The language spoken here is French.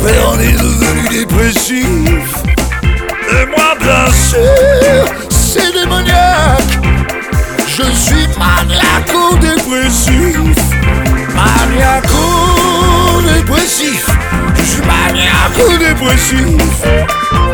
Mais on est devenu dépressif. Et moi bien sûr, c'est démoniaque. Je suis maniaco-dépressif. Maniaco-dépressif. Je suis maniaco-dépressif.